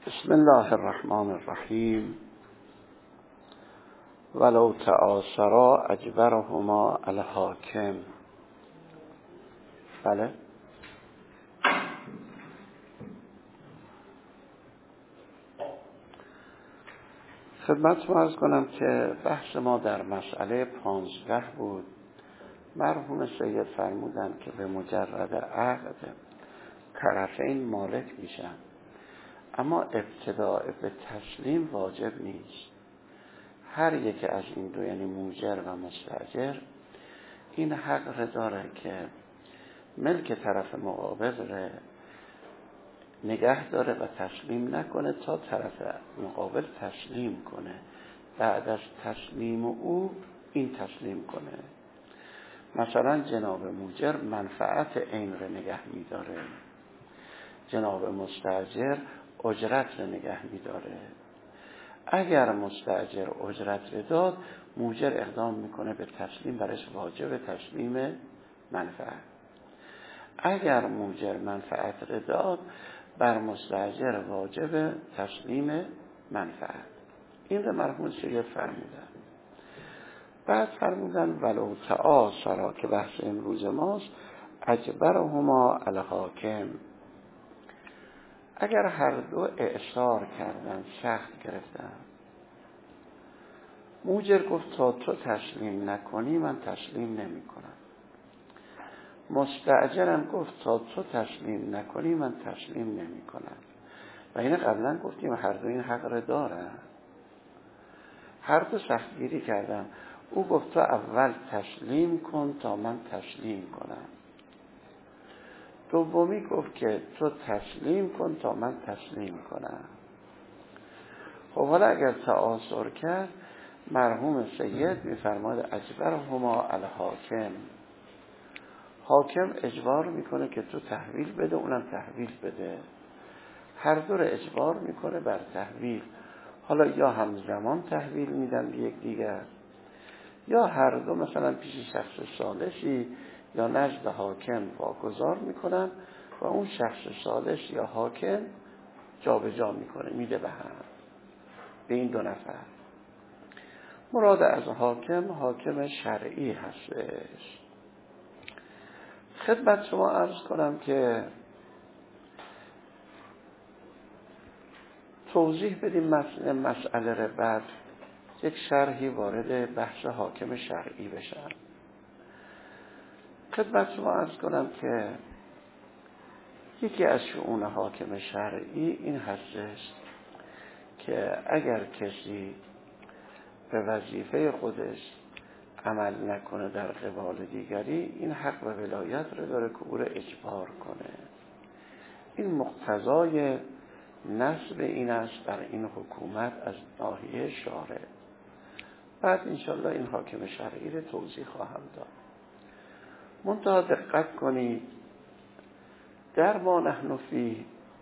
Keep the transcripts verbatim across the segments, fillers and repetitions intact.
بسم الله الرحمن الرحیم. ولو تعاصرا اجبرهما الحاکم. بله، خدمتتون عرض کنم که بحث ما در مسئله پانزده بود. مرحوم سید فرمودن که به مجرد عقد طرفین مالک میشن، اما ابتداء به تسلیم واجب نیست. هر یک از این دو، یعنی موجر و مستاجر، این حق را داره که ملک طرف مقابل را نگه داره و تسلیم نکنه تا طرف مقابل تسلیم کنه. بعد از تسلیم او این تسلیم کنه. مثلا جناب موجر منفعت عین را نگه می‌داره، جناب مستاجر اجرت را نگه می‌داره. اگر مستاجر اجرت را داد، موجر اقدام میکنه به تسلیم، برش واجب تسلیم منفعت. اگر موجر منفعت را داد، بر مستاجر واجب تسلیم منفعت. این را مرحوم سید فرمودن. بعد فرمودن ولو تعاصرا، که بحث امروز ماست، اجبرهما الحاکم. اگر هر دو اعصار کردن، سخت گرفتن، موجر گفت تا تو تسلیم نکنی من تسلیم نمی کنم، مستاجرم گفت تا تو تسلیم نکنی من تسلیم نمی کنم. و این قبلا گفتیم هر دو این حق را دارن. هر دو سختگیری کردن. او گفت تو اول تسلیم کن تا من تسلیم کنم. دومی گفت که تو تسلیم کن تا من تسلیم کنم. خب حالا اگر تعاصر کرد، مرحوم سید میفرماید اجبرهما الحاکم. حاکم اجبار میکنه که تو تحویل بده، اونم تحویل بده. هر دو رو اجبار میکنه بر تحویل. حالا یا همزمان تحویل میدن به یک دیگر، یا هر دو مثلا پیش شخص ثالثی یا نزد حاکم واگذار میکنن و اون شخص ثالث یا حاکم جابجا میکنه، میده به هم، به این دو نفر. مراد از حاکم حاکم شرعی هستش. خدمت شما عرض کنم که توضیح بدیم مسئله مسئله را، بعد یک شرحی وارد بحث حاکم شرعی بشن. خدمت شما عرض کنم که یکی از شؤون حاکم شرعی این هستش که اگر کسی به وظیفه خودش عمل نکنه در قبال دیگری، این حق و ولایت رو داره که او رو اجبار کنه. این مقتضای نصب این است در این حکومت از ناحیه شارع. بعد انشالله این حاکم شرعی رو توضیح خواهم داد. منتها دقت کنید، در ما نحن فیه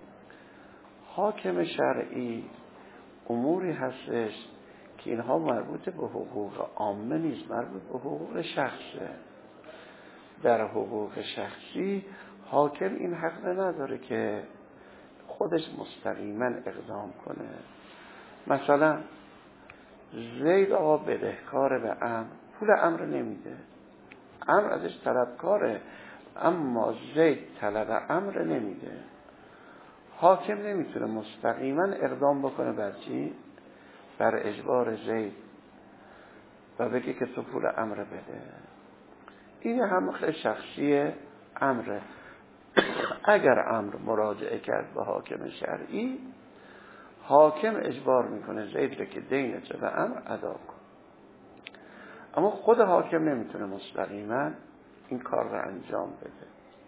حاکم شرعی اموری هستش که اینها مربوط به حقوق عامه نیست، مربوط به حقوق شخصه. در حقوق شخصی حاکم این حق نداره که خودش مستقیما اقدام کنه. مثلا زید آقا بدهکار به امر، پول امر نمیده، امر ازش طلبکاره، اما زید طلب امر نمیده. حاکم نمیتونه مستقیما اقدام بکنه بر چی؟ بر اجبار زید و بگه که تو پول امر بده. این هم شخصی امره. اگر امر مراجعه کرد به حاکم شرعی، حاکم اجبار میکنه زید رو که دین چه به امر ادا کن. اما خود حاکم نمیتونه مستقیما این کار رو انجام بده.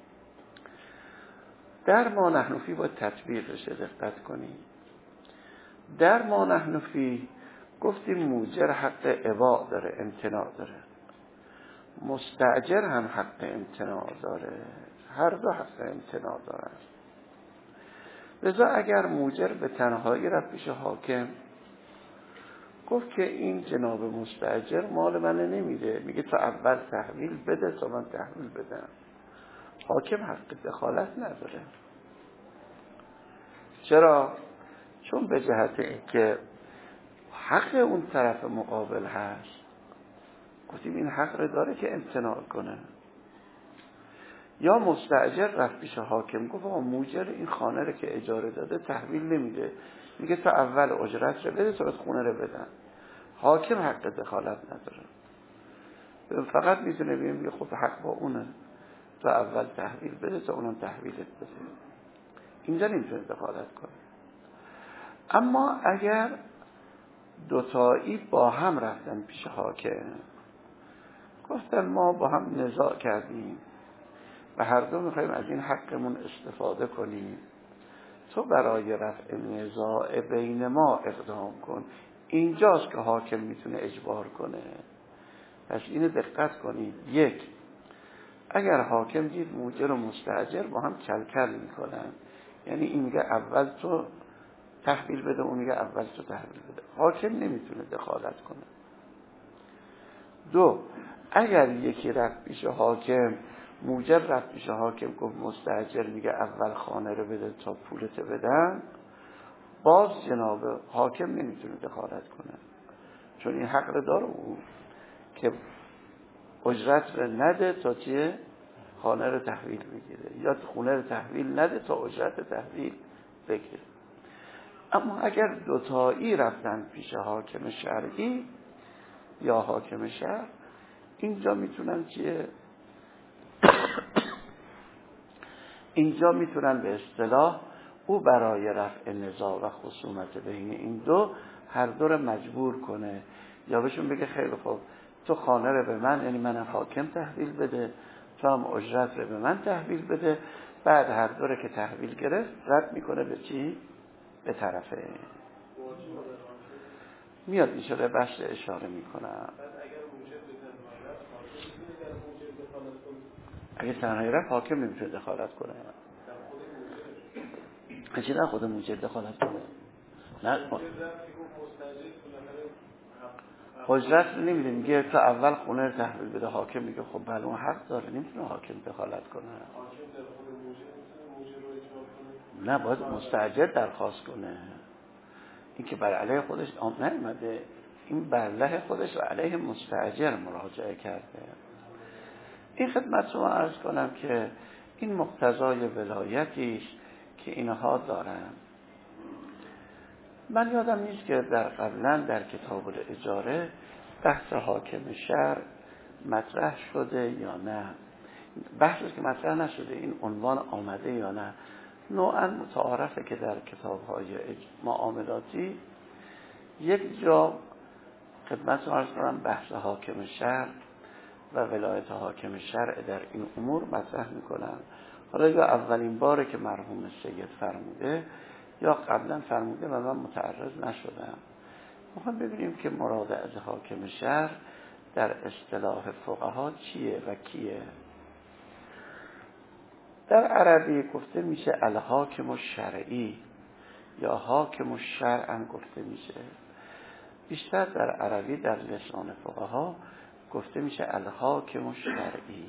در ما نحن فی باید تطبیق بشه، دقت کنید. در ما نحن فی گفتیم موجر حق اباء داره، امتناع داره، مستاجر هم حق امتناع داره، هر دو حق امتناع دارن. لذا اگر موجر به تنهایی رفت پیش حاکم، گفت که این جناب مستاجر مال من نمیده، میگه تو اول تحویل بده تا من تحویل بدم، حاکم حق دخالت نداره. چرا؟ چون به جهت اینکه حق اون طرف مقابل هست، گفتیم این حق رو داره که امتناع کنه. یا مستاجر رفت پیش حاکم گفت آقا موجر این خانه رو که اجاره داده تحویل نمیده، میگه تا اول اجرت رو بده تا خونه رو بدن. حاکم حق دخالت نداره، فقط میتونه بگه خب حق با اونه، تا اول تحویل بده تا اونم تحویلت بده. اینجا نمیتونه دخالت کنه. اما اگر دوتایی با هم رفتن پیش حاکم، گفتن ما با هم نزاع کردیم و هر دو میخوایم از این حقمون استفاده کنیم، تو برای رفع نزاع بین ما اقدام کن. اینجاست که حاکم میتونه اجبار کنه. پس اینو دقت کنید. یک، اگر حاکم دید موجر و مستاجر با هم کل کل میکنن، یعنی این میگه اول تو تحویل بده، اون میگه اول تو تحویل بده، حاکم نمیتونه دخالت کنه. دو، اگر یکی رفت پیش حاکم، موجر رفت پیش حاکم گفت مستاجر میگه اول خانه رو بده تا پولت بدن، باز جناب حاکم نمیتونه دخالت کنه، چون این حق رو داره او که اجرت رو نده تا چیه خانه رو تحویل بگیره، یا خونه رو تحویل نده تا اجرت تحویل بگیره. اما اگر دوتایی رفتن پیش حاکم شرعی یا حاکم شهر، اینجا میتونن چیه اینجا میتونن به اصطلاح او برای رفع نزاع و خصومت بین این دو هر دو رو مجبور کنه، یا بهشون بگه خیلی خوب تو خانه رو به من، یعنی من حاکم تحویل بده، تو هم اجرت رو به من تحویل بده. بعد هر دو رو که تحویل گرفت رد میکنه به چی؟ به طرفه. میاد این شده بحث اشاره میکنم. اگه تنهایی رفت حاکم نمیتونه دخالت کنه. اچه نه خود موجر دخالت کنه؟ نه اجرت رو نمیده، میگه تا اول خونه رو تحویل بده. حاکم میگه خب بله اون حق داره، نمیتونه حاکم دخالت کنه. نه باید مستاجر درخواست کنه. این که بر علیه خودش نمیده، این بر علیه خودش و علیه مستاجر مراجعه کرده. این خدمت شما عرض کنم که این مقتضای ولایتیش که اینها دارن. من یادم نیست که در قبلا در کتاب الاجاره بحث حاکم شهر مطرح شده یا نه. بحثی که مطرح نشده این عنوان آمده یا نه. نوعا متعارفه که در کتاب‌های معاملاتی یک جا خدمت عرض کنم بحث حاکم شهر و ولایت حاکم شرع در این امور مطرح میکنن. حالا یا اولین باره که مرحوم سید فرموده یا قبلا فرموده و من متعرض نشدم. میخوام ببینیم که مراد از حاکم شهر در اصطلاح فقها چیه و کیه. در عربی گفته میشه الحاکم الشرعی یا حاکم الشرع هم گفته میشه. بیشتر در عربی در لسان فقها گفته میشه الحاکم الشرعی.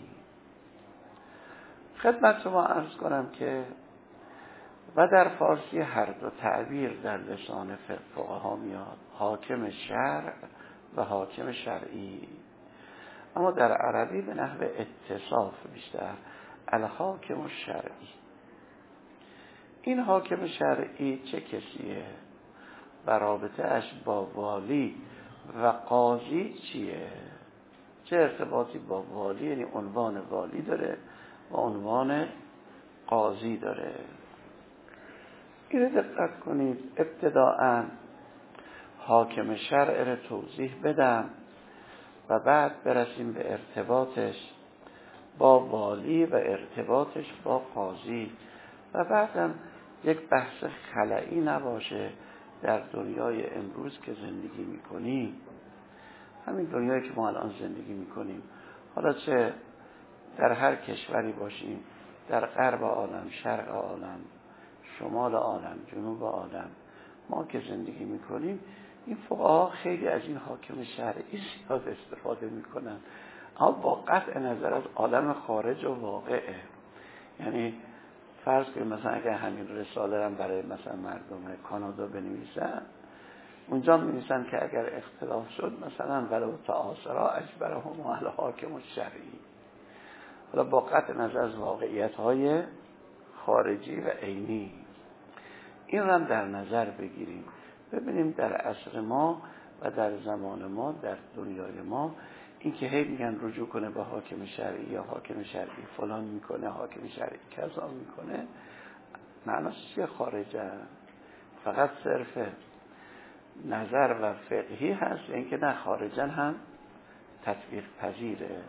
خدمت شما عرض کنم که و در فارسی هر دو تعبیر در لسان فقها میاد، حاکم شرع و حاکم شرعی، اما در عربی به نحو اتصاف بیشتر الحاکم الشرعی. این حاکم شرعی چه کسیه و رابطه اش با والی و قاضی چیه؟ چه ارتباطی با والی، یعنی عنوان والی داره و عنوان قاضی داره. اینو دقت کنید. ابتداءً حاکم شرع رو توضیح بدم و بعد برسیم به ارتباطش با والی و ارتباطش با قاضی و بعدم یک بحث خلایی نباشه در دنیای امروز که زندگی میکنیم. همین دنیایی که ما الان زندگی میکنیم، حالا چه در هر کشوری باشیم، در غرب عالم، شرق عالم، شمال عالم، جنوب عالم، ما که زندگی میکنیم، این فقها خیلی از این حاکم شرعی زیاد استفاده میکنن، اما با قطع نظر از عالم خارج و واقعه. یعنی فرض کنیم مثلا اگر همین رساله هم برای مثلا مردم کانادا بنویسن، اونجا می‌نویسن که اگر اختلاف شد مثلا ولو تعاصرا اجبرهم الحاکم الشرعی، حالا با قطع نظر از واقعیت‌های خارجی و عینی، این رو هم در نظر بگیریم. ببینیم در عصر ما و در زمان ما، در دنیای ما، این که هی میگن رجوع کنه به حاکم شرعی یا حاکم شرعی فلان میکنه، حاکم شرعی کذا میکنه، معناش چیه؟ خارجه، فقط صرف نظر و فقهی هست، این که نه خارجن هم تطبیق پذیره.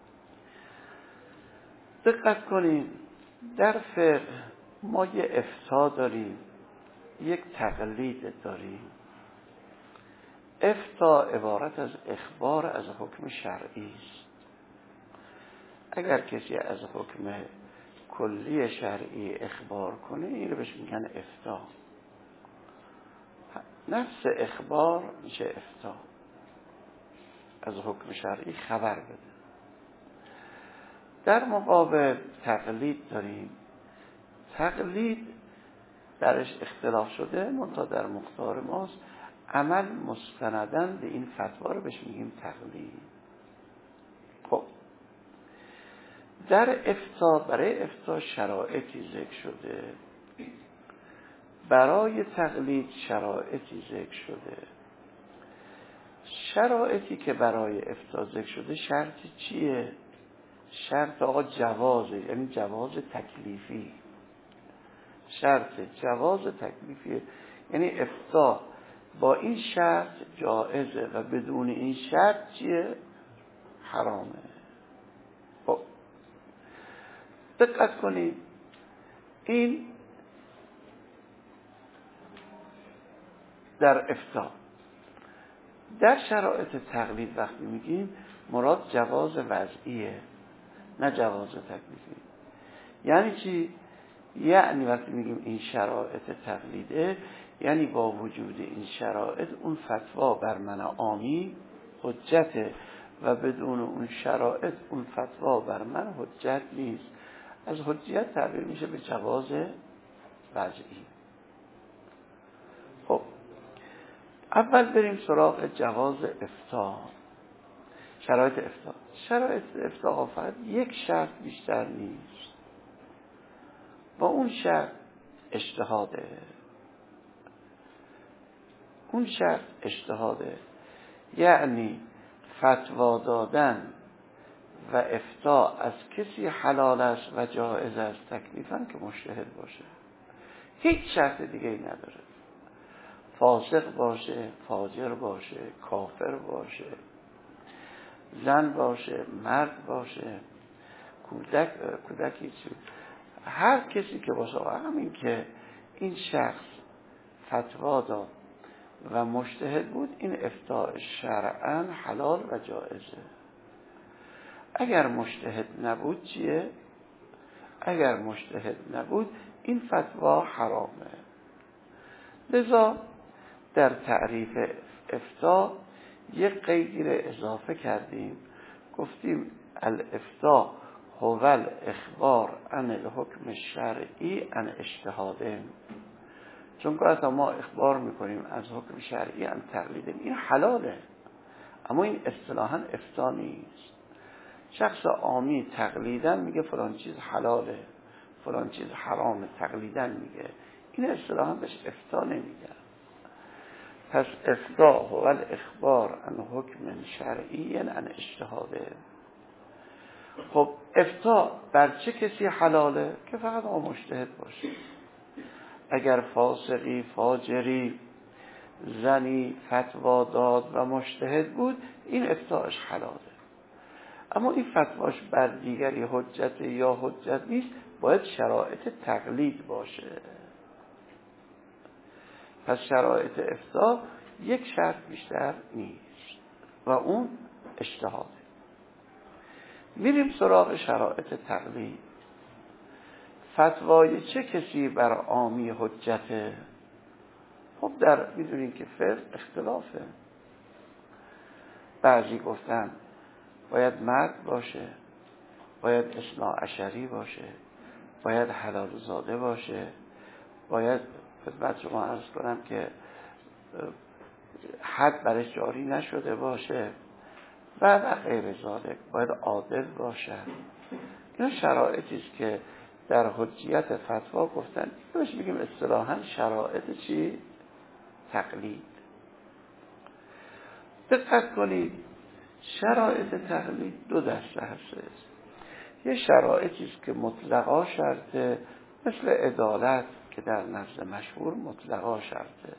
دقت کنیم در فقه ما یه افتاء داریم، یک تقلید داریم. افتاء عبارت از اخبار از حکم شرعی است. اگر کسی از حکم کلی شرعی اخبار کنه، این رو بهش میگن افتاء. نفس اخبار میشه افتاء، از حکم شرعی خبر بده. در مقابل تقلید داریم. تقلید درش اختلاف شده، منتها در مختار ماست، عمل مستندن به این فتوا رو بهش میگیم تقلید. خب در افتاء، برای افتاء شرایطی ذکر شده، برای تقلید شرایطی ذکر شده. شرایطی که برای افتاء ذکر شده شرطی چیه؟ شرط آقا جوازه، یعنی جواز تکلیفی. شرط جواز تکلیفیه، یعنی افتاء با این شرط جائزه و بدون این شرط چیه؟ حرامه. خب دقت کنید، این در افتاء. در شرایط تقلید وقتی میگیم مراد جواز وضعیه، نه جواز تکلیفی. یعنی چی؟ یعنی وقتی میگیم این شرایط تقلیده، یعنی با وجود این شرایط اون فتوا بر من عامی حجته و بدون اون شرایط اون فتوا بر من حجت نیست. از حجت تعبیر میشه به جواز وضعی. خب اول بریم سراغ جواز افتاء. شرایط افتاء. شرایط افتاء فقط یک شرط بیشتر نیست، با اون شرط اجتهاده. اون شرط اجتهاده، یعنی فتوا دادن و افتاء از کسی حلال است و جایز است تکلیفاً که مجتهد باشه. هیچ شرط دیگه ای نداره. فاسق باشه، فاجر باشه، کافر باشه، زن باشه، مرد باشه، کودک کودکی چی، هر کسی که باشه، همین که این شخص فتوا داد و مجتهد بود، این افتاء شرعاً حلال و جایزه. اگر مجتهد نبود چیه؟ اگر مجتهد نبود این فتوا حرامه. لذا در تعریف افتاء یک قیدی رو اضافه کردیم، گفتیم الافتاء هو الاخبار عن الحکم الشرعی عن اجتهاده. چون که ما اخبار میکنیم از حکم شرعی عن تقلیده، این حلاله، اما این اصطلاحاً افتاء نیست. شخص عامی تقلیدن میگه فلان چیز حلاله، فلان چیز حرامه، تقلیدن میگه، این اصطلاحاً بهش افتاء نمیگه. پس افتاء هو الاخبار عن حکم شرعی عن اجتهاده. خب افتاء بر چه کسی حلاله؟ که فقط آن مجتهد باشه. اگر فاسقی، فاجری، زنی فتوا داد و مجتهد بود، این افتاءش حلاله. اما این فتواش بر دیگری حجت یا حجت نیست، باید شرایط تقلید باشه. پس شرایط افتاء یک شرط بیشتر نیست و اون اجتهاده. میریم سراغ شرایط تقلید. فتوای چه کسی بر عامی حجته؟ خب در میدونین که فقه اختلافه. بعضی گفتن باید مرد باشه، باید اثنا عشری باشه، باید حلال زاده باشه، باید خدمت شما عرض کنم که حد برش جاری نشده باشه و و غیر ذالک، باید عادل باشه. اینا شرایطی است که در حجیت فتوا گفتن، بهش میگیم اصطلاحاً شرایط چی؟ تقلید. دقت کنید، شرایط تقلید دو دسته هست. یه شرایطی است که مطلقا شرطه، مثل عدالت که در نزد مشهور مطلقا شرطه،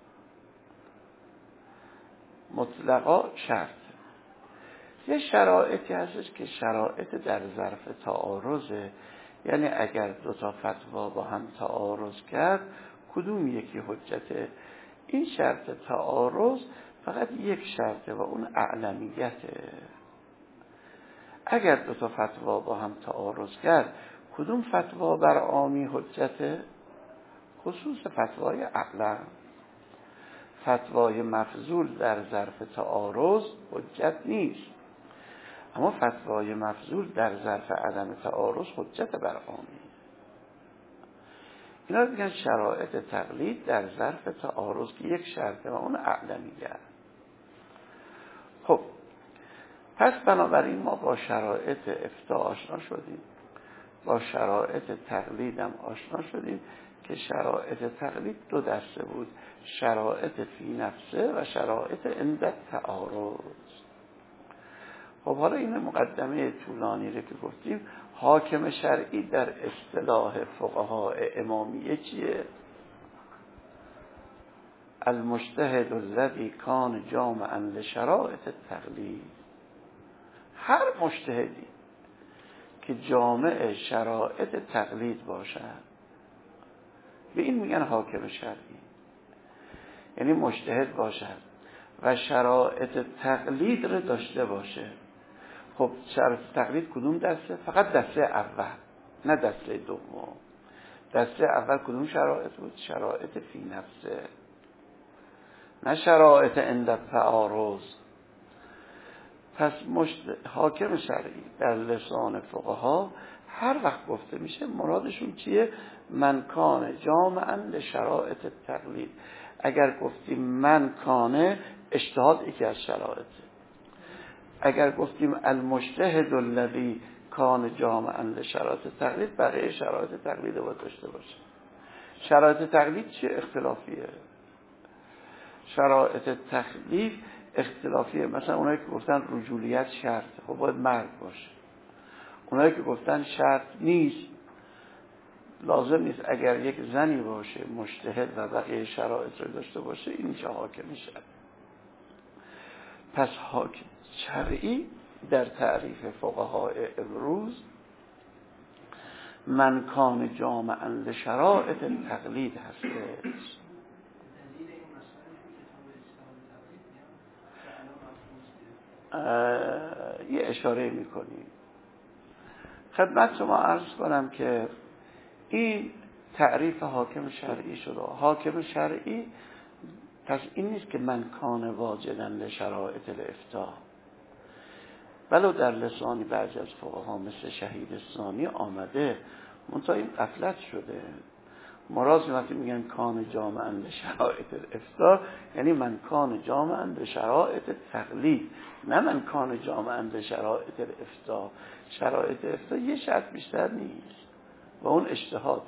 مطلقا شرطه. یه شرایطی هستش که شرایط در ظرف تعارضه، یعنی اگر دو تا فتوا با هم تعارض کرد کدوم یکی حجته. این شرط تعارض فقط یک شرطه و اون اعلمیته. اگر دو تا فتوا با هم تعارض کرد کدوم فتوا بر عامی حجته؟ خصوص فتوای اعلم. فتوای مفضول در ظرف تعارض حجت نیست، اما فتوای مفضول در ظرف عدم تعارض حجت بر عامی. اینا میگن شرایط تقلید در ظرف تعارض که یک شرطه و اون اعلمیه. خب پس بنابراین ما با شرایط افتاء آشنا شدیم، با شرایط تقلید هم آشنا شدیم که شرایط تقلید دو دسته بود، شرایط فی نفسه و شرایط عند تعارض. خب حالا این مقدمه طولانی رو که گفتیم، حاکم شرعی در اصطلاح فقهای امامیه چیه؟ المجتهد الذی کان جامعا لشرایط التقلید. هر مجتهدی که جامع شرایط تقلید باشد به این میگن حاکم شرعی، یعنی مجتهد باشد و شرایط تقلید رو داشته باشه. خب شرایط تقلید کدوم دسته؟ فقط دسته اول، نه دسته دوم. دسته اول کدوم شرایط بود؟ شرایط فی نفسه، نه شرایط عند تعارض. پس مشت... حاکم شرعی در لسان فقها هر وقت گفته میشه مرادشون چیه؟ من کان جامعا لشرایط تقلید. اگر گفتیم من کانه، اجتهاد یکی از شرایطه. اگر گفتیم المجتهد الذی کان جامعا لشرایط تقلید، بقیه شرایط تقلید باید داشته باشه. شرایط تقلید چیه؟ اختلافیه. شرایط تقلید اختلافیه. مثلا اونایی که گفتن رجولیت شرط، خب باید مرد باشه. اونایی که گفتن شرط نیست، لازم نیست، اگر یک زنی باشه مجتهد و بقیه شرایط رو داشته باشه، این میشه حاکم شرعی. پس حاکم شرعی در تعریف فقهای امروز من کان جامعا لشرایط تقلید هستش. یه اشاره میکنیم خدمت شما عرض کنم که این تعریف حاکم شرعی شده. حاکم شرعی پس این نیست که من کان واجدا لشرایط الافتاء، ولو در لسانی بعضی از فقها مثل شهید ثانی آمده، منتها این غفلت شده. مراد وقتی میگن کان جامعا لشرایط الافتاء، یعنی من کان جامعا لشرایط تقلید، نه من کان جامعا لشرایط الافتاء. شرایط الافتاء یه شرط بیشتر نیست و اون اجتهاده.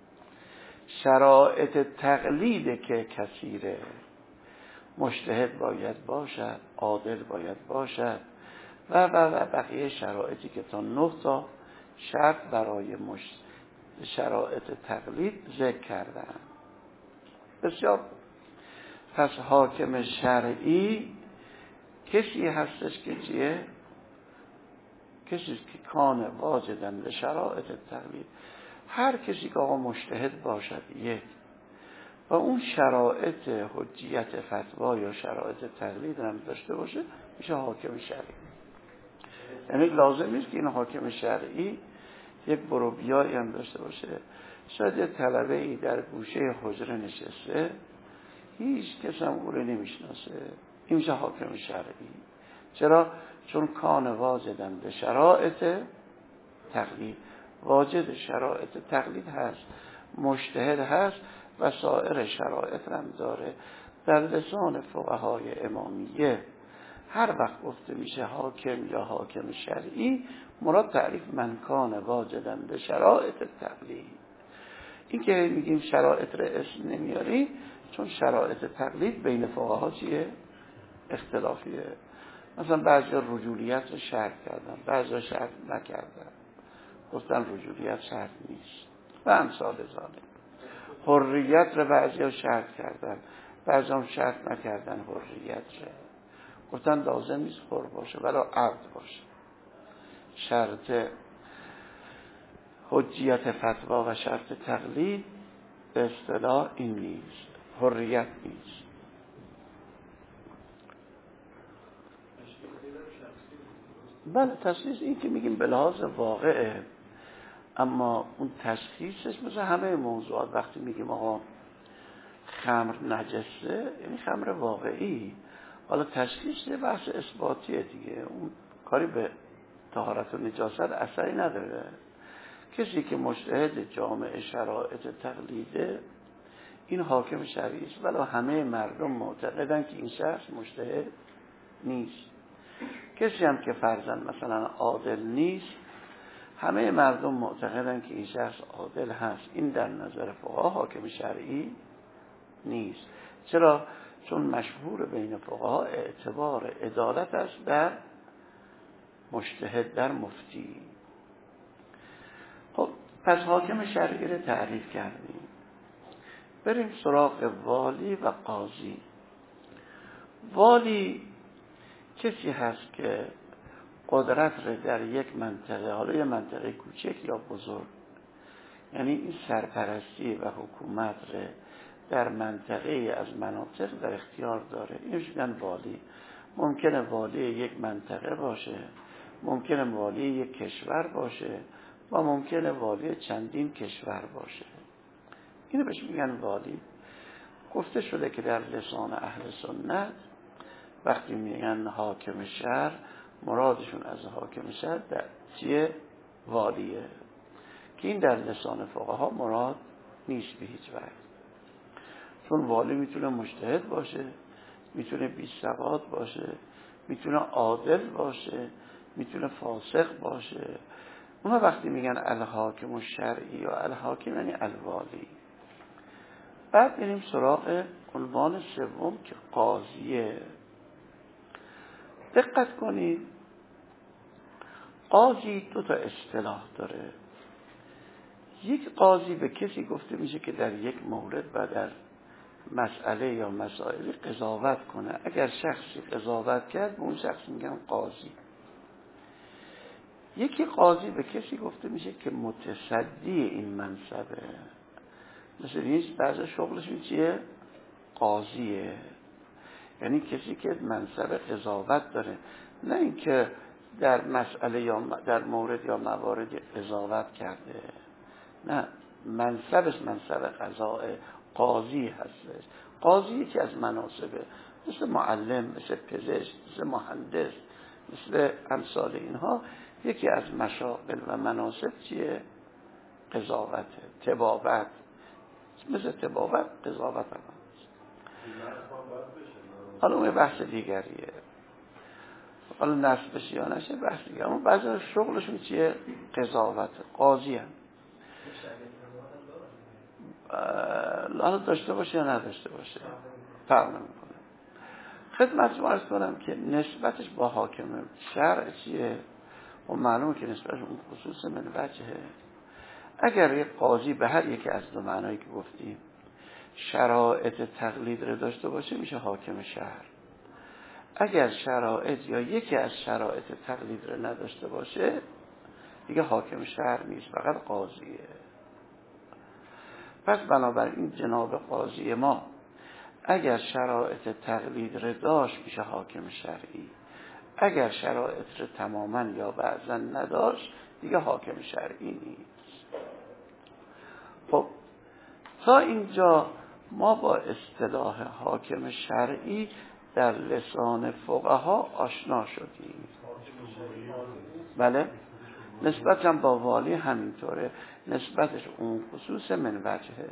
شرایط تقلید که کثیره، مجتهد باید باشد، عادل باید باشد و و و بقیه شرایطی که تا نه تا شرط برای مش... شرایط تقلید ذکر کردن. بسیار. پس حاکم شرعی کسی هستش که چیه؟ کسی که کان واجدا لشرایط تقلید. هر کسی که آقا مجتهد باشد یک و اون شرایط حجیت فتوا یا شرایط تقلید هم داشته باشه، میشه حاکم شرعی. یعنی لازم نیست که این حاکم شرعی یک بروبیایی هم داشته باشه. شاید یه طلبه ای در گوشه حجره نشسته، هیچ کس هم او رو نمیشناسه، این میشه حاکم شرعی. چرا؟ چون کان واجدن به شرایط تقلید واجد شرایط تقلید هست، مجتهد هست و سایر شرایط هم داره. در لسان فقهای امامیه هر وقت گفته میشه حاکم یا حاکم شرعی، مراد تعریف منکان واجدن به شرایط تقلید. این که میگیم شرایط را اسم نمیاری چون شرایط تقلید بین فقها چیه؟ اختلافیه. مثلا بعضی رجولیت رو شرط کردن، بعضی شرط نکردن، گفتن رجولیت شرط نیست و امثال ذالک. حریت رو بعضی شرط کردن، بعضی هم شرط نکردن حریت رو، گفتن لازم نیست حر باشه ولی عبد باشه. شرط حجیت فتوا و شرط تقلید به اصطلاح این نیست، حریت نیست. بله تشخیص این که میگیم به لحاظ واقعه، اما اون تشخیصش مثل همه موضوعات وقتی میگیم آقا خمر نجسه یعنی خمر واقعی، حالا تشخیص یه بحث اثباتیه دیگه، اون کاری به طهارت و نجاست اثری نداره. کسی که مجتهد جامع شرایط تقلیده این حاکم شرعی است، ولی همه مردم معتقدن که این شخص مجتهد نیست. کسی هم که فرضاً مثلا عادل نیست، همه مردم معتقدن که این شخص عادل هست، این در نظر فقها حاکم شرعی نیست. چرا؟ چون مشهور بین فقها اعتبار عدالت است در مجتهد، در مفتی. خب پس حاکم شرعی رو تعریف کردیم، بریم سراغ والی و قاضی. والی کسی هست که قدرت رو در یک منطقه، حالا یه منطقه کوچک یا بزرگ، یعنی این سرپرستی و حکومت رو در منطقه از مناطق در اختیار داره، این میگن والی. ممکنه والی یک منطقه باشه، ممکنه والی یک کشور باشه و ممکنه والی چندین کشور باشه، اینو بهش میگن والی. گفته شده که در لسان اهل سنت وقتی میگن حاکم شهر، مرادشون از حاکم شهر در چیه؟ والیه، که این در لسان فقها مراد نیست به هیچ وجه. چون والی میتونه مجتهد باشه، میتونه بی سواد باشه، میتونه عادل باشه، میتونه فاسق باشه. اونا وقتی میگن الحاکم الشرعی یا الحاکم یعنی الوالی. بعد بریم سراغ عنوان سوم که قاضیه. دقت کنید، قاضی دو تا اصطلاح داره. یک قاضی به کسی گفته میشه که در یک مورد و در مسئله یا مسائلی قضاوت کنه. اگر شخصی قضاوت کرد به اون شخص میگن قاضی. یکی قاضی به کسی گفته میشه که متصدی این منصبه، مثل نیست بعضی شغلشون چیه؟ قاضیه، یعنی کسی که منصب قضاوت داره، نه اینکه در مسئله یا در مورد یا مواردی قضاوت کرده، نه، منصبش منصب قضاء، قاضی هستش. قاضی یکی از مناصبه، مثل معلم، مثل پزشک، مثل مهندس، مثل امثال اینها. یکی از مشاغل و مناصب چیه؟ قضاوت، طبابت، مثل طبابت قضاوت هم هست. حالا اون بحث دیگریه، حالا نصب بشه یا نشه بحث دیگه، اما بعضی شغلشون چیه؟ قضاوت، قاضی هم. حالا داشته باشه یا نداشته باشه فرق نمیکنه. خدمتتون عرض کنم که نسبتش با حاکم شرع چیه؟ و معلومه که نسبتش اون خصوص من وجهه. اگر یک قاضی به هر یکی از دو معنایی که گفتیم شرایط تقلید رو داشته باشه میشه حاکم شهر. اگر شرایط یا یکی از شرایط تقلید رو نداشته باشه دیگه حاکم شهر نیست، فقط قاضیه. پس بنابراین جناب قاضی ما اگر شرایط تقلید رو داشت میشه حاکم شرعی، اگر شرایط رو تماما یا بعضا نداشت دیگه حاکم شرعی نیست. خب تا اینجا ما با اصطلاح حاکم شرعی در لسان فقها آشنا شدیم. بله؟ نسبت هم با والی همینطوره، نسبتش اون خصوص من وجهه.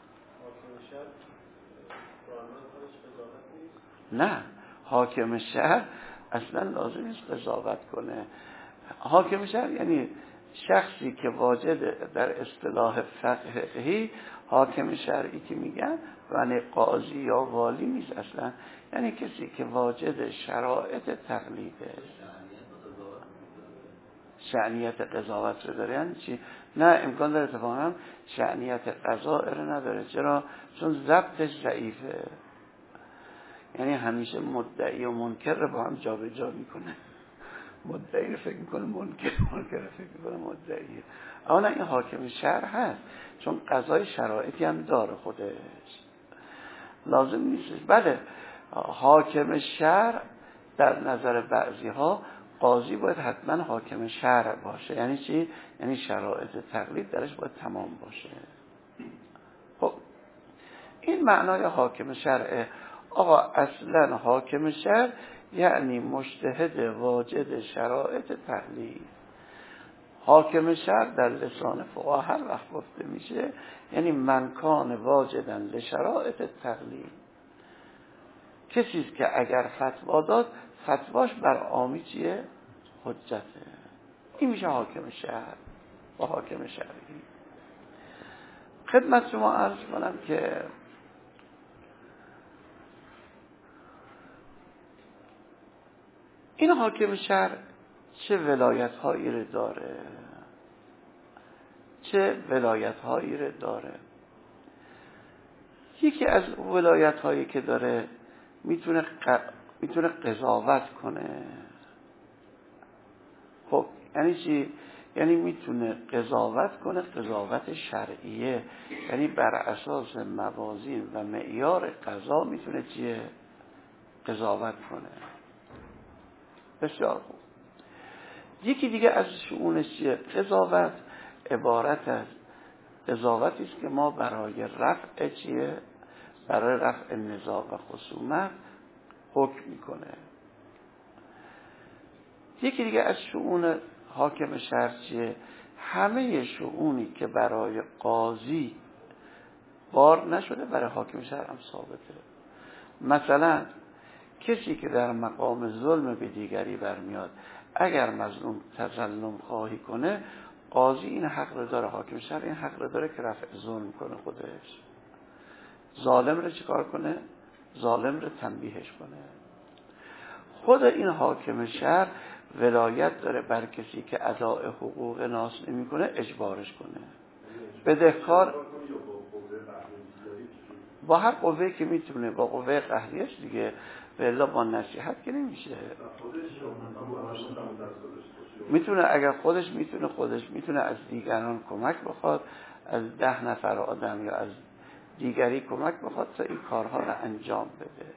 نه، حاکم شهر اصلا لازم نیست قضاوت کنه. حاکم شهر یعنی شخصی که واجد در اصطلاح فقهی حاکم شرعی که میگن یعنی قاضی یا والی نیست اصلا، یعنی کسی که واجد شرایط تقلیده. شأنیت قضاوت رو داره یعنی چی؟ نه، امکان داره اتفاقا شأنیت قضا رو نداره. چرا؟ چون ضبطش ضعیفه، یعنی همیشه مدعی و منکر رو با هم جابجا میکنه. مدعی رو فکر میکنه منکر، منکر رو فکر میکنه مدعیه. اما نه، این حاکم شهر هست چون قضای شرایطی هم داره خودش، لازم نیست. بله، حاکم شهر در نظر بعضی ها قاضی باید حتما حاکم شهر باشه. یعنی چی؟ یعنی شرایط تقلید درش باید تمام باشه. خب این معنای حاکم شرعه. آقا اصلا حاکم شرع یعنی مجتهد واجد شرایط تقلید. حاکم شرع در لسان فقها هر وقت گفته میشه یعنی من کان واجدن لشرایط تقلید، کسی است که اگر فتوا داد فتواش بر عامی چیه؟ حجته. این میشه حاکم شهر و حاکم شرعی. خدمت شما عرض کنم که این حاکم شهر چه ولایت هایی رو داره، چه ولایت هایی رو داره. یکی از ولایت هایی که داره میتونه ق... میتونه قضاوت کنه. خب یعنی چی؟ یعنی میتونه قضاوت کنه، قضاوت شرعیه، یعنی بر اساس موازین و معیار قضا میتونه چیه؟ قضاوت کنه. بسیار خوب. یکی دیگه از شؤونش چیه؟ قضاوت عبارت از قضاوتی است که ما برای رفع چیه؟ برای رفع نزاع و خصومت حکم میکنه. یکی دیگه از شؤون حاکم شهر چیه؟ همه شؤونی که برای قاضی بار نشده برای حاکم شهر هم ثابته. مثلا کسی که در مقام ظلم به دیگری برمیاد اگر مظلوم تظلم خواهی کنه، قاضی این حق رو داره، حاکم شهر این حق رو داره که رفع ظلم کنه. خودش ظالم رو چیکار کنه؟ ظالم رو تنبیهش کنه. خود این حاکم شهر ولایت داره بر کسی که اداء حقوق ناس نمی کنه اجبارش کنه. بدهکار با هر قوه که میتونه، با قوه قهریش دیگه، ولی با نصیحت که نمیشه. میتونه اگر خودش میتونه خودش میتونه از دیگران کمک بخواد، از ده نفر آدم یا از دیگری کمک بخواد تا این کارها رو انجام بده.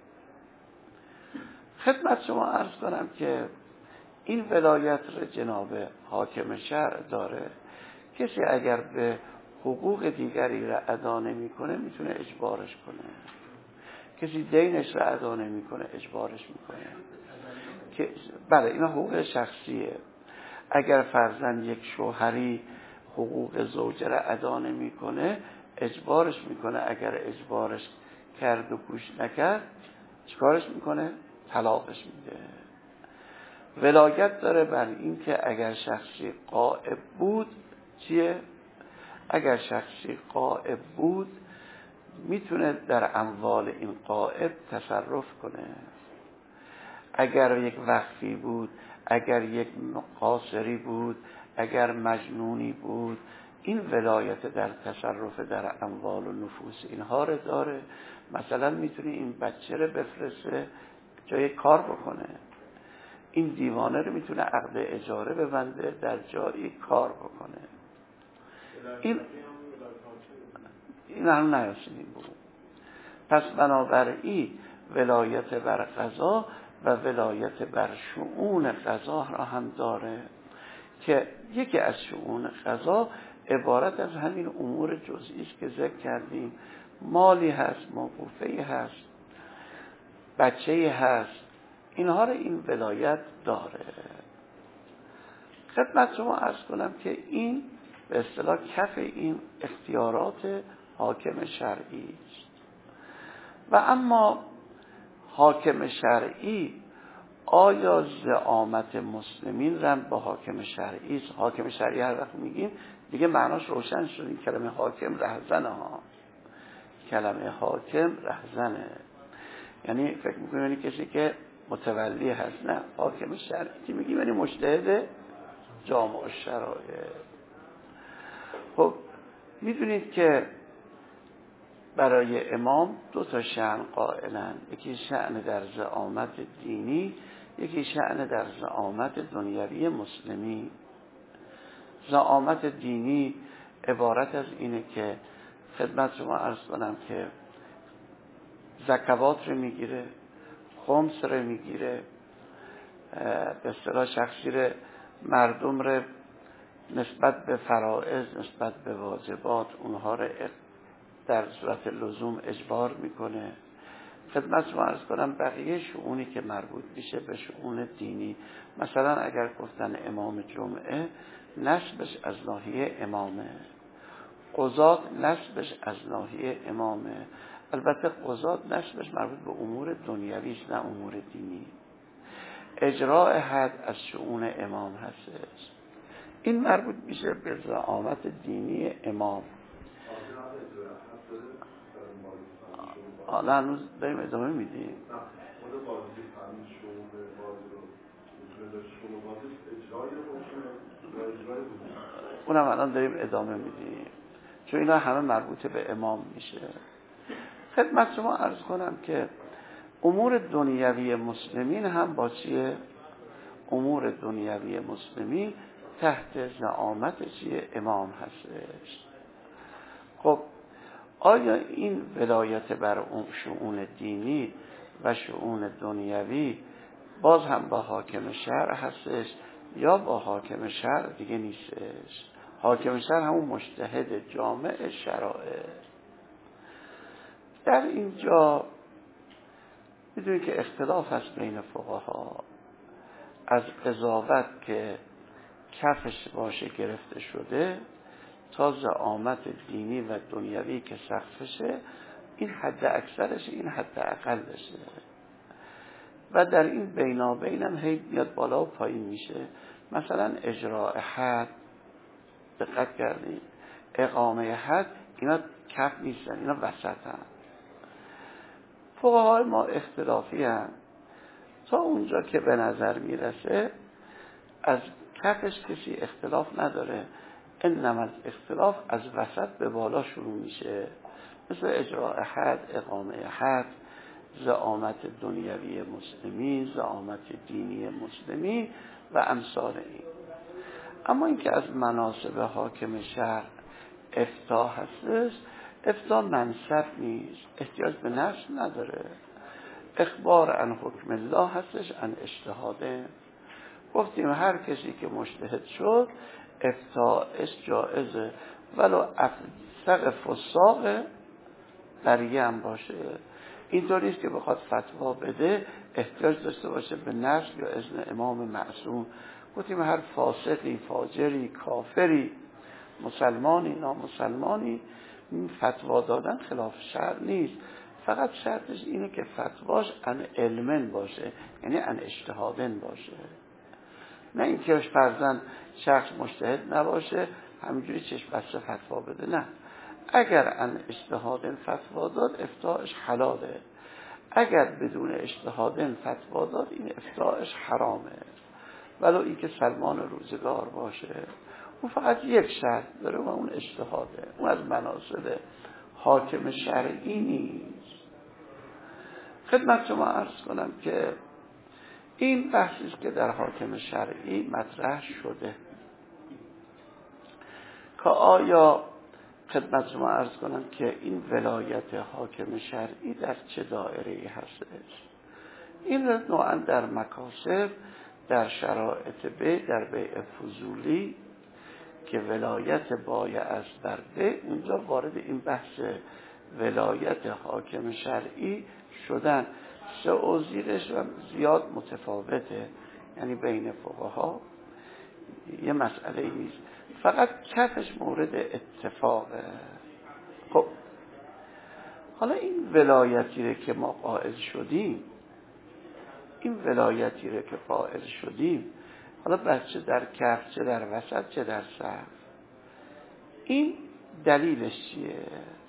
خدمت شما عرض کنم که این ولایت رو جناب حاکم شهر داره. کسی اگر به حقوق دیگری را ادا نمیکنه میتونه اجبارش کنه. کسی دینش را ادا نمیکنه اجبارش میکنه. که بله، این حقوق شخصیه. اگر فرضاً یک شوهری حقوق زوجه را ادا نمیکنه اجبارش میکنه. اگر اجبارش کرد و گوش نکرد چیکارش میکنه؟ طلاقش میده. ولایت داره بر این که اگر شخصی غائب بود چیه؟ اگر شخصی غائب بود میتونه در اموال این غائب تصرف کنه. اگر یک وقفی بود، اگر یک قاصری بود، اگر مجنونی بود، این ولایت در تصرف در اموال و نفوس اینها رو داره. مثلا میتونه این بچه رو بفرسته جای کار بکنه، این دیوانه رو میتونه عقد اجاره ببنده در جایی کار بکنه. این این هم نیاسونیم بود. پس بنابراین ولایت بر قضا و ولایت بر شؤون قضا را هم داره که یکی از شؤون قضا عبارت از همین امور جزئی است که ذکر کردیم. مالی هست، موقوفه‌ای هست، بچه‌ای هست، اینها رو این ولایت داره. خدمت شما عرض کنم که این به اصطلاح کف این اختیارات حاکم شرعی است. و اما حاکم شرعی آیا زعامت مسلمین رم با حاکم شرعی است؟ حاکم شرعی هر وقت میگیم دیگه معناش روشن شد. این کلمه حاکم رهزنه ها، کلمه حاکم رهزنه، یعنی فکر میکنیم یعنی کسی که متولی هست. نه، حاکم شرعی که میگیم یعنی مجتهد جامع الشرایع. خب میدونید که برای امام دو تا شأن قائلن، یکی شأن در زعامت دینی، یکی شأن در زعامت دنیوی مسلمی. زعامت دینی عبارت از اینه که خدمت شما عرض کنم که زکوات رو میگیره، خمس رو میگیره، به اصطلاح شخصی رو مردم رو نسبت به فرائض، نسبت به واجبات اونها رو در صورت لزوم اجبار میکنه. خدمت شما عرض کنم بقیه شؤونی که مربوط میشه به شؤون دینی، مثلا اگر گفتن امام جمعه نسبش از ناحیه امامه، قضات نسبش از ناحیه امامه. البته قضات نسبش مربوط به امور دنیوی است، نه امور دینی. اجراء حد از شؤون امام هستش، این مربوط میشه به زعامت دینی امام. حالا هنوز داریم ادامه میدیم. اونم الان داریم ادامه میدیم چون اینا همه مربوط به امام میشه. خدمت شما عرض کنم که امور دنیوی مسلمین هم با چیه؟ امور دنیوی مسلمین تحت زعامت چیه؟ امام هستش. خب آیا این ولایت بر اون شؤون دینی و شؤون دنیوی باز هم با حاکم شرع هستش یا با حاکم شرع دیگه نیستش؟ حاکم شرع همون مجتهد جامع شرائع. در اینجا میدونید که اختلاف هست بین فقها از قضاوت که کفش باشه گرفته شده تا زعامت دینی و دنیوی که سقفشه، این حد اکثرش، این حد اقلشه. و در این بینابین هم هی میاد بالا و پایین میشه. مثلا اجراء حد، دقت کردید، اقامه حد، اینا کف نیستن، اینا وسط هم. فقهای ما اختلافی هم تا اونجا که به نظر میرسه از کفش کسی اختلاف نداره، انما اختلاف از وسط به بالا شروع میشه، مثل اجراء حد، اقامه حد، زعامت دنیوی مسلمی، زعامت دینی مسلمی و امثال این. اما اینکه از مناصب حاکم شرع افتاء هستش، افتاء منصب نیست، احتیاج به نصب نداره، اخبار عن حکم الله هستش، عن اجتهاده. گفتیم هر کسی که مجتهد شد افتاءش جائزه، ولو افسق فساق بریه هم باشه. اینطوری است که بخواد فتوا بده احتیاج داشته باشه به نصب یا اذن امام معصوم. گفتیم هر فاسقی، فاجری، کافری، مسلمانی، نامسلمانی، فتوا دادن خلاف شرع نیست، فقط شرطش اینه که فتواش عن علمن باشه، یعنی عن اجتهادن باشه، نه اینکه فرضاً شخص مجتهد نباشه همینجوری چشم بسته فتوا بده. نه، اگر عن اجتهادن فتوا داد افتاءش حلاله، اگر بدون اجتهادن فتوا داد این افتاءش حرامه، ولو این که سلمان روزگار باشه. اون فقط یک شرط داره و اون اجتهاده، اون از مناصب حاکم شرعی نیست. خدمت شما عرض کنم که این بحثی است که در حاکم شرعی مطرح شده که آیا، خدمت شما عرض کنم که این ولایت حاکم شرعی در چه دایره‌ای هستش. این نوعا در مکاسب، در شرایط بیع، در بیع فضولی که ولایت بایع از بر بیع، اونجا وارد این بحث ولایت حاکم شرعی شدن. سه زیرش و زیاد متفاوته، یعنی بین فقها یه مسئله نیست، فقط کفش مورد اتفاقه. خب حالا این ولایتی رو که ما قائل شدیم، این ولایتی رو که قائل شدیم، حالا بچه در کف، چه در وسط، چه در صف، این دلیلش چیه؟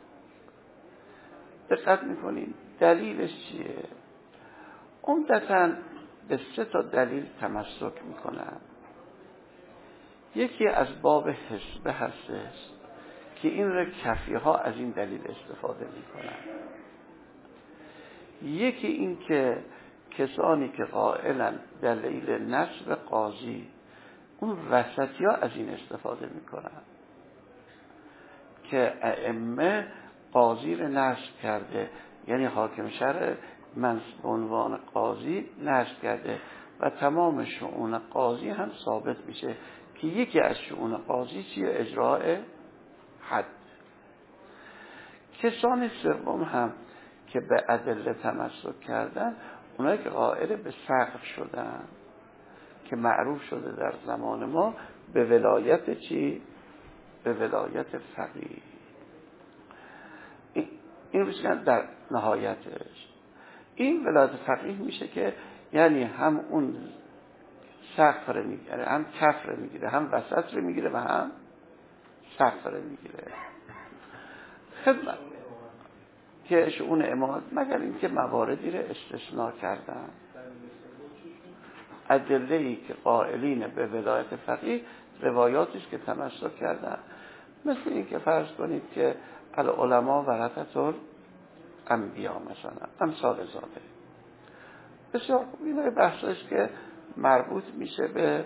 دقت میکنین دلیلش چیه؟ عمدتاً به سه تا دلیل تمسک میکنن. یکی از باب حسبه هستش که این رو کفی ها از این دلیل استفاده میکنن. یکی این که کسانی که قائلن دلیل نصب قاضی، اون وسطی ها از این استفاده میکنن که ائمه قاضی رو نصب کرده، یعنی حاکم شرع منصب عنوان قاضی نصب کرده و تمام شؤون قاضی هم ثابت میشه که یکی از شؤون قاضی چیه؟ اجراء حد. کسان سوم هم که به ادله تمسک کردن، اونایی که قائل به سقف شدن که معروف شده در زمان ما به ولایت چی؟ به ولایت فقیه. این, این بسیار در نهایتش این ولایت فقیه میشه که یعنی هم اون سقف رو میگیره، هم کف رو میگیره، هم وسط رو میگیره و هم سقف رو میگیره. خدمت که شؤون امامت، مگر اینکه مواردی رو استثناء کردن. ادله‌ای که قائلین به ولایت فقیه روایاتی است که تمسک کردن، مثل این که فرض کنید که العلماء ورثة الانبیاء مثلا، امثال ذاته. بسیار خوب، این بحثش که مربوط میشه به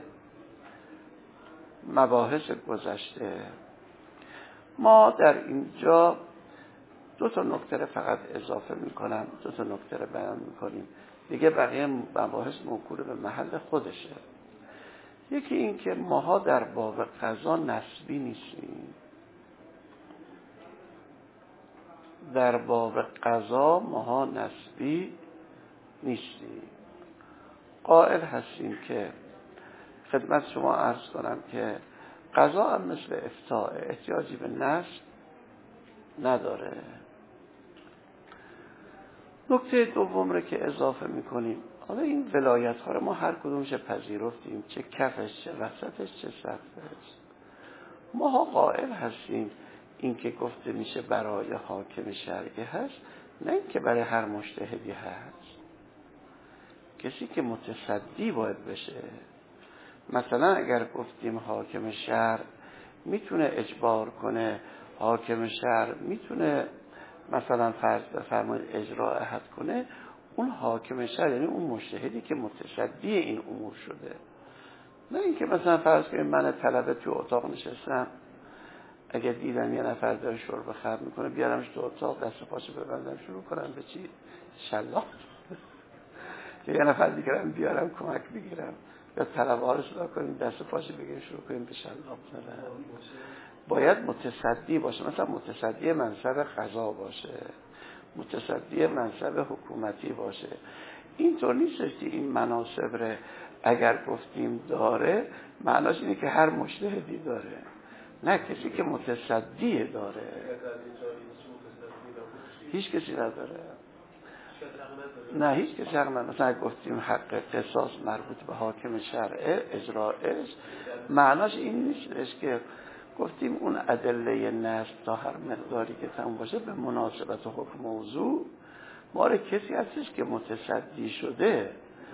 مباحث گذشته. ما در اینجا دو تا نکته فقط اضافه میکنم، دو تا نکته رو بیان میکنیم دیگه، بقیه مباحث موکول به محل خودشه. یکی این که ماها در باب قضا نسبی نیستیم، در باب قضا ماها نسبی نیستیم. قائل هستیم که خدمت شما عرض کنم که قضا هم مثل افتاء احتیاجی به نسب نداره. نکته دوم رو که اضافه میکنیم، حالا این ولایت ها رو ما هر کدومش پذیرفتیم، چه کفش، چه وسطش، چه سقفش. ما ها قائل هستیم این که گفته میشه برای حاکم شرعی هست، نه این که برای هر مجتهدی هست. کسی که متصدی باید بشه. مثلا اگر گفتیم حاکم شرع میتونه اجبار کنه، حاکم شرع میتونه مثلا فرض بفرمایید اجراء حد کنه، اون حاکم شرع یعنی اون مجتهدی که متصدی این امور شده. نه اینکه مثلا فرض کنیم من طلبه تو اتاق نشستم، اگر دیدم یه نفر داره شرب خرد میکنه بیارمش تو اتاق، دست پاشو ببندم شروع کنم به چی؟ شلاق. یه نفر دیگرم بیارم کمک بگیرم، یا طلبه ها رو صدا کنیم دست پاشو بگیریم شروع کنیم به شلاق زدن. باید متصدی باشه، مثلا متصدی منصب قضا باشه، متصدی منصب حکومتی باشه. اینطور نیستش که این مناصب رو اگر گفتیم داره معناش اینه که هر مجتهدی داره. نه، کسی که متصدی داره، هیچ کسی نداره. نه هیچ کسی حق نداره. مثلا گفتیم حق قصاص مربوط به حاکم شرعه اجراعش، معناش این نیستش که گفتیم اون ادله نصب تا هر مقداری که تمام باشه به مناسبت حکم موضوع ماره کسی هستش که متصدی شده.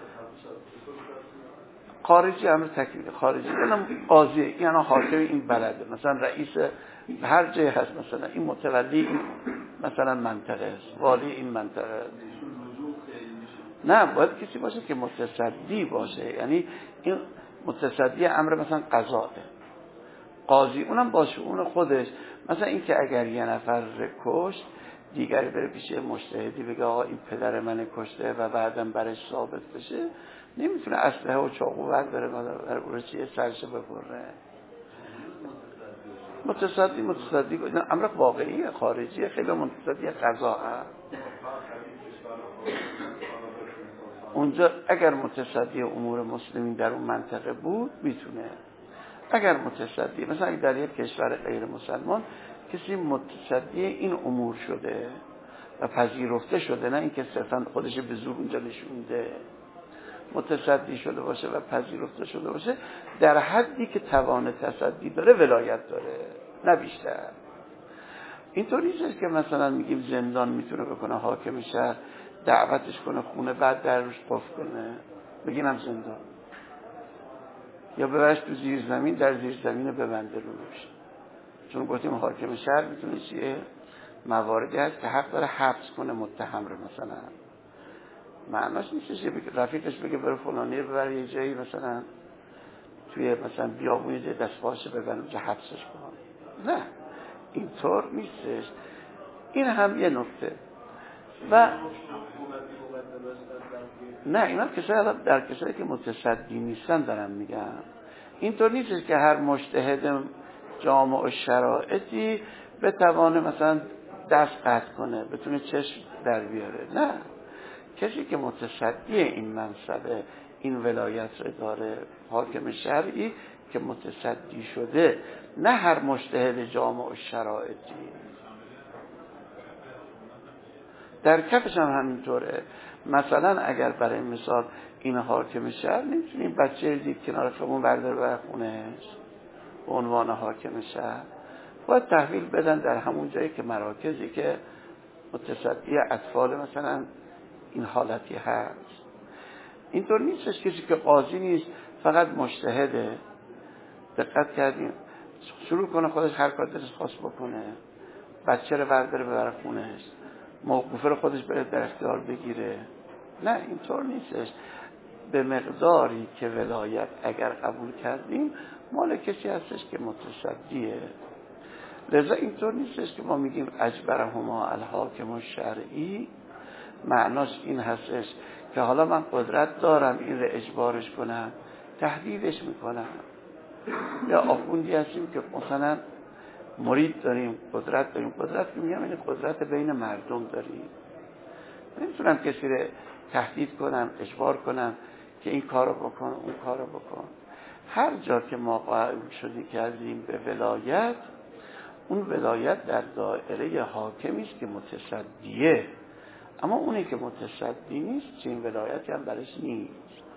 خارجی امر تکلیف خارجی، یعنی قاضی، یعنی حاکم این بلده، مثلا رئیس هر جای هست، مثلا این متولی این مثلا منطقه است، والی این منطقه است. نه، باید کسی باشه که متصدی باشه، یعنی این متصدی امر مثلا قضاه، قاضی اونم باشه اون خودش. مثلا این که اگر یه نفر کشت، دیگری بره پیش مجتهدی بگه آقا این پدر من کشته و بعدم برش ثابت بشه، نمیتونه اسلحه و چاقو برداره برای اون چیه سرش ببره. متصدی متصدی امر واقعی خارجی، خیلی متصدی قضا هست. اونجا اگر متصدی امور مسلمین در اون منطقه بود میتونه. اگر متصدی، مثلا اگر در یک کشور غیر مسلمان کسی متصدی این امور شده و پذیرفته شده، نه اینکه صرفا خودش به زور اونجا نشونده، متصدی شده باشه و پذیرفته شده باشه، در حدی که توان تصدی داره ولایت داره، نه بیشتر. اینطور نیست که مثلا میگیم زندان میتونه بکنه حاکم شهر دعوتش کنه خونه بعد در روش قفل کنه بگیم هم زندان، یا ببرش تو زیر زمین در زیر زمین ببنده روش. چون گفتیم حاکم شهر میتونه چیه؟ مواردی هست که حق داره حبس کنه متهم رو، مثلا معناش نیستش که رفیقش بگه برو فلانیه ببر یه جایی مثلا توی مثلا بیابون یه دست باشه ببر اونجا حبسش کن، نه اینطور نیستش. این هم یه نکته. و نه اینا کسایی در کسایی که متصدی نیستن دارم میگم، اینطور نیستش که هر مجتهد جامع و شرایطی بتوانه مثلا دست قطع کنه بتونه چشم در بیاره، نه، کسی که متصدی این منصبه این ولایت رو داره، حاکم شرعی که متصدی شده، نه هر مجتهد جامع و شرایطی. در کفش هم همینطوره. مثلا اگر برای مثال این حاکم شهر نمیتونیم بچه دید کنار خمون بردار بر خونهش به عنوان حاکم شهر، باید تحویل بدن در همون جایی که مراکزی که متصدی اطفال مثلا این حالتی هست. اینطور نیستش کسی که قاضی نیست فقط مجتهده، دقت کردیم شروع کنه خودش هر کار دلش خواست بکنه، بچه رو برداره ببره خونهش، موقوفه رو خودش بره در اختیار بگیره، نه اینطور نیستش. به مقداری که ولایت اگر قبول کردیم مال کسی هستش که متصدیه. لذا اینطور نیستش که ما میگیم اجبرهما الحاکم الشرعی، معناش این هستش که حالا من قدرت دارم این رو اجبارش کنم، تهدیدش میکنم. یا آخوندی هستیم که مثلا مرید داریم، قدرت داریم، قدرت که میگم این قدرت بین مردم داریم، نمیتونم کسی رو تهدید کنم، اجبار کنم که این کارو بکن اون کارو بکن. هر جا که ما قائل شدی کردیم به ولایت، اون ولایت در دایره حاکمی است که متصدیه، اما اونی که متصدی نیست چنین ولایتی هم برش نیست.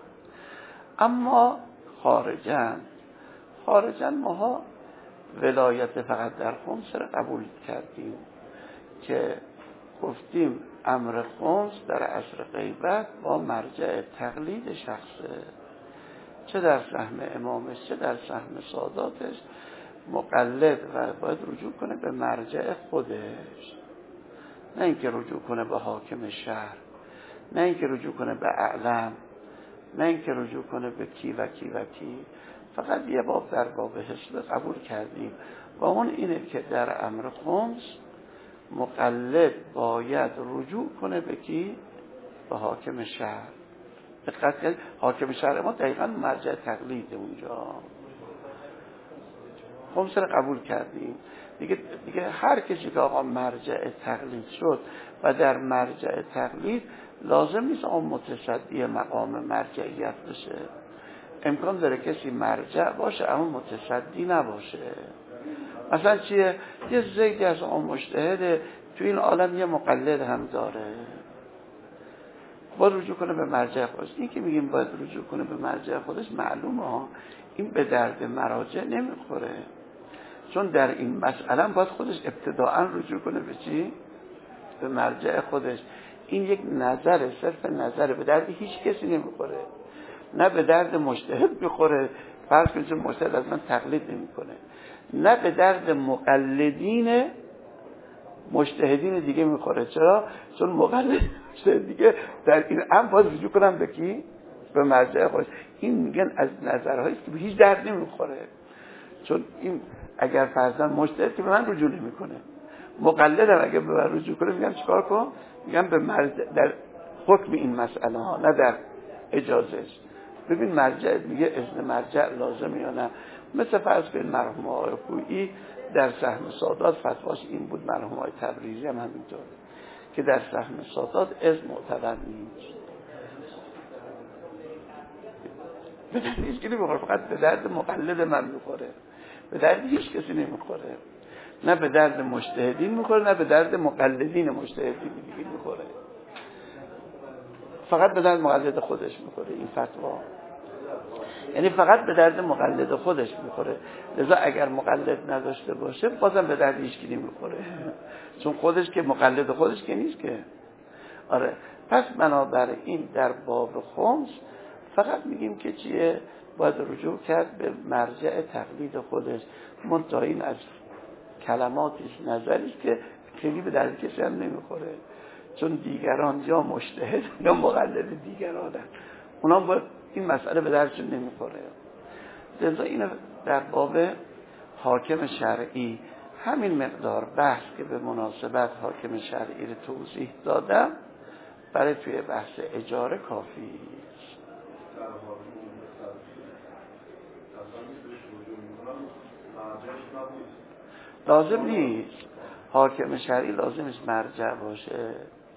اما خارجن خارجن ماها ولایت فقط در خمس را قبول کردیم که گفتیم امر خمس در عصر غیبت با مرجع تقلید شخصه، چه در سهم امامش چه در سهم ساداتش مقلد و باید رجوع کنه به مرجع خودش، نه اینکه رجوع کنه به حاکم شهر، نه اینکه رجوع کنه به اعلم، نه اینکه رجوع کنه به کی و کی و کی. فقط یه باب در باب حسب قبول کردیم و اون اینه که در امر خمس مقلد باید رجوع کنه به کی؟ به حاکم شهر. دقت کنید حاکم شهر ما دقیقاً مرجع تقلید اونجا. خمس رو قبول کردیم دیگه. دیگه هر کسی که آقا مرجع تقلید شد و در مرجع تقلید لازم نیست اون متصدی مقام مرجعیت بشه، امکان داره کسی مرجع باشه اما متصدی نباشه. مثلا چیه؟ یه زیدی از اون مجتهد تو این عالم یه مقلد هم داره، باید رجوع کنه به مرجع خودش. این که میگیم باید رجوع کنه به مرجع خودش معلومه ها این به درد مراجع نمیخوره، چون در این مسئله باید خودش ابتداعا رجوع کنه به چی؟ به مرجع خودش. این یک نظره، صرف نظره، به درد هیچ کسی نمیخوره، نه به درد مجتهد میخوره، فرض کنید چون مجتهد از من تقلید نمیکنه، نه به درد مقلدین مجتهدین دیگه میخوره. چرا؟ چون مقلد مجتهد دیگه در این امر باید رجوع کنم به کی؟ به مرجع خودش. این میگن از نظرهایی که به هیچ درد نمیخوره، چون این اگر فرضاً مجتهد که به من رجوع نمیکنه، مقلدم اگه به من رجوع کنه میگم چیکار کنم؟ میگم به مرجع در حکم این مسئله ها، نه در اجازهش. ببین مرجع میگه اذن مرجع لازمه یا نه. مثل فرض کنید مرحوم آقای خویی در سهم سادات فتواش این بود، مرحوم آقای تبریزی هم همینطور که در سهم سادات اذن معتبر نیست. به درد هیچ کسی نمیخوره، فقط به درد مقلد من میخوره، به درد هیچ کسی نمیخوره. نه به درد مجتهدین میخوره، نه به درد مقلدین مجتهدین میخوره، فقط به درد مقلد خودش میخوره این فتوا. یعنی فقط به درد مقلد خودش میخوره. لذا اگر مقلد نداشته باشه بازم به درد هیچ کی نمیخوره، چون خودش که مقلد خودش که نیست که. آره، پس بنابراین در باب خمس فقط میگیم که چیه، باید رجوع کرد به مرجع تقلید خودش. منتها این از کلماتیش نظریش که خیلی به درد کسی هم نمیخوره، چون دیگران یا مجتهد یا مقلد دیگرانن، اونا باید این مسئله به دردشون نمیخوره. لذا این در باب حاکم شرعی همین مقدار بحث که به مناسبت حاکم شرعی رو توضیح دادم برای توی بحث اجاره کافی است. لازم نیست حاکم شرعی لازم نیست مرجع باشه،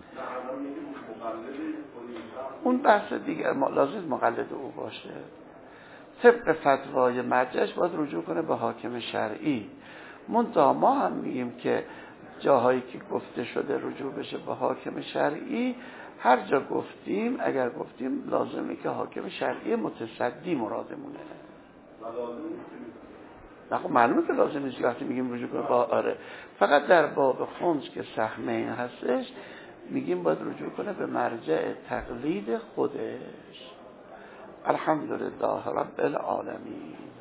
اون بحث دیگر ما لازم مقلد او باشه. طبق فتوای مرجعش باید رجوع کنه به حاکم شرعی. منتها ما هم میگیم که جاهایی که گفته شده رجوع بشه به حاکم شرعی، هر جا گفتیم اگر گفتیم لازمه که حاکم شرعی متصدی مرادمونه. نه خب معلومه که لازم نیست وقتی میگیم رجوع کنه با آره، فقط در باب خمس که سهمه این هستش میگیم باید رجوع کنه به مرجع تقلید خودش. الحمدلله رب العالمین.